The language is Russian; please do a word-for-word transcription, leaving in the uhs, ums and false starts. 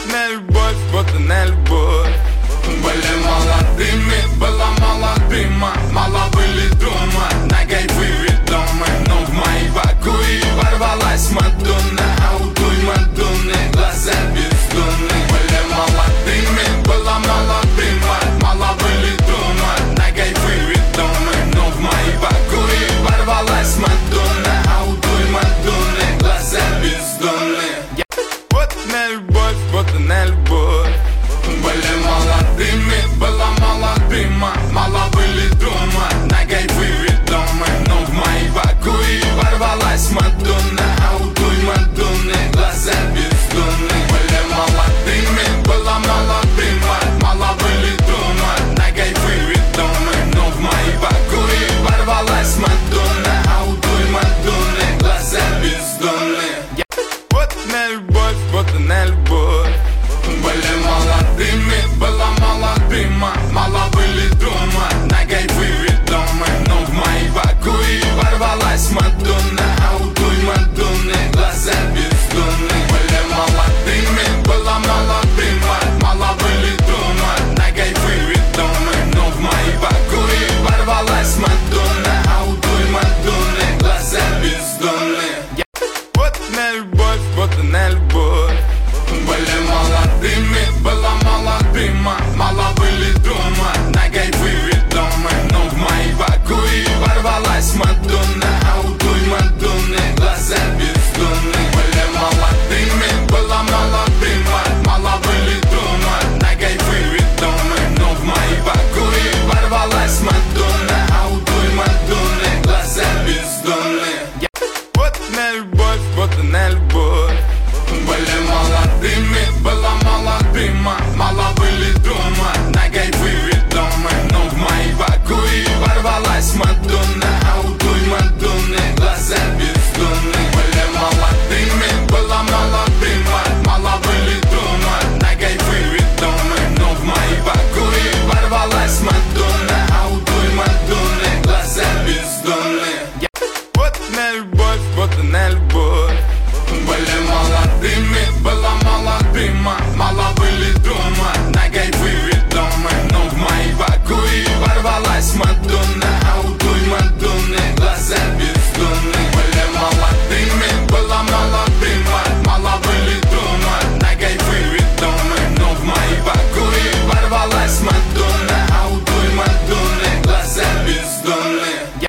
не любовь, вот она любовь. Были молодыми, была молодыма, мало были дома, на кайфы ведомы. Но в мои покои ворвалась Мадонна, а у той Мадонны глаза бездонны. Были молодыми, была молодыма, мало были дома, на кайфы ведомы. Но в мои покои ворвалась Мадонна, а у той Мадонны глаза бездонны. Вот она любовь, вот она любовь. Были молодыми, была молодыма, мало были дома, на кайфы ведомы. Но в мои покои ворвалась Мадонна, а у той Мадонны глаза бездонны. Были молодыми, была молодыма, мало были дома, на кайфы ведомы. Но в мои покои ворвалась Мадонна, а у той Мадонны глаза бездонны. Вот она любовь, вот она любовь. Были молодыми, была молодыма, мало были дома, на кайфы ведомы. Но в мои покои ворвалась Мадонна, а у той Мадонны глаза бездонны. Были молодыми, была молодыма, мало были дома, на кайфы ведомы. Но в мои покои ворвалась Мадонна, а у той Мадонны глаза бездонны. Вот она любовь, вот она любовь. Были молодыми, была молодыма, мало были дома, на кайфы ведомы. Но в мои покои ворвалась Мадонна, а у той Мадонны глаза бездонны. Были молодыми, была молодыма, мало были дома, на кайфы ведомы. Но в мои покои ворвалась Мадонна, а у той Мадонны глаза бездонны. Вот она любовь, вот она любовь. Были молодыми, была молодыма, мало были дома, на кайфы ведомы. Но в мои покои ворвалась Мадонна, а у той Мадонны глаза бездонны. Были молодыми, была молодыма, мало были дома, на кайфы ведомы. Но в мои покои ворвалась Мадонна, а у той Мадонны глаза бездонны. Вот она любовь, вот она любовь.